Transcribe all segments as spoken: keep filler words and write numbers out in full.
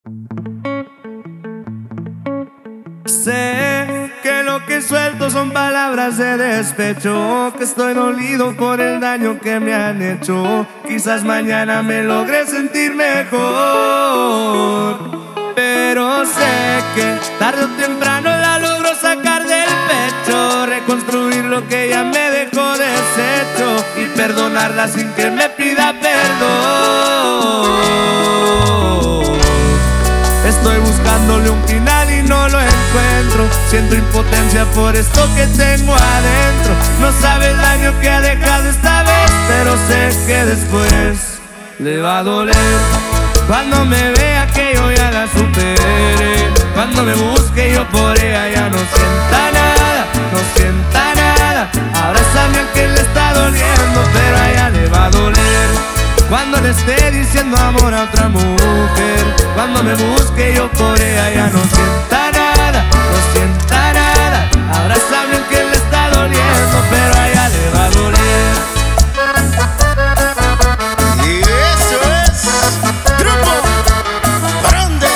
Sé que lo que suelto son palabras de despecho, que estoy dolido por el daño que me han hecho. Quizás mañana me logre sentir mejor, pero sé que tarde o temprano la logro sacar del pecho, reconstruir lo que ya me dejó deshecho y perdonarla sin que me pida perdón. Estoy buscándole un final y no lo encuentro. Siento impotencia por esto que tengo adentro. No sabe el daño que ha dejado esta vez, pero sé que después le va a doler. Cuando me vea que yo ya la superé, cuando me busque yo por ella ya no sienta nada, no sienta nada. Abrázame a que le está doliendo, pero a ella le va a doler. Cuando le esté diciendo amor a otra mujer, cuando me busque yo por ella ya no sienta nada, no sienta nada. Abrázame que le está doliendo, pero a ella le va a doler. Y eso es Grupo Grande.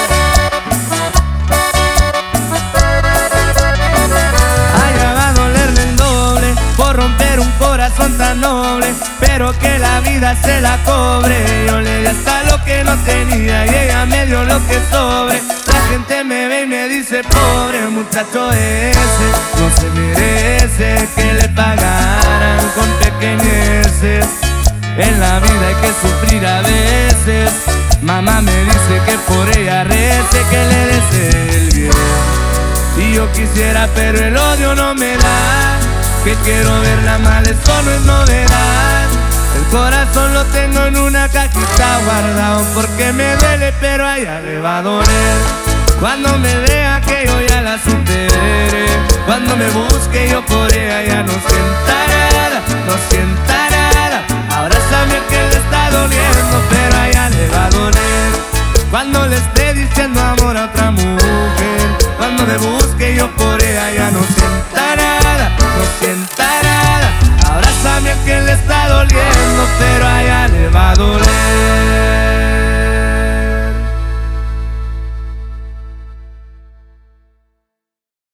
A ella va a dolerle el doble por romper un corazón tan noble, pero que la vida se la cobre. Yo le di hasta lo que no tenía y ella me dio lo que sobre. La gente me ve y me dice pobre muchacho ese, no se merece que le pagaran con pequeñeces. En la vida hay que sufrir a veces. Mamá me dice que por ella rece, que le desee el bien. Y yo quisiera pero el odio no me da, que quiero verla mal, eso no es novedad. El corazón lo tengo en una cajita guardado porque me duele, pero a ella le va a doler. Cuando me vea que yo ya la superé, cuando me busque yo por ella ya no sentaré.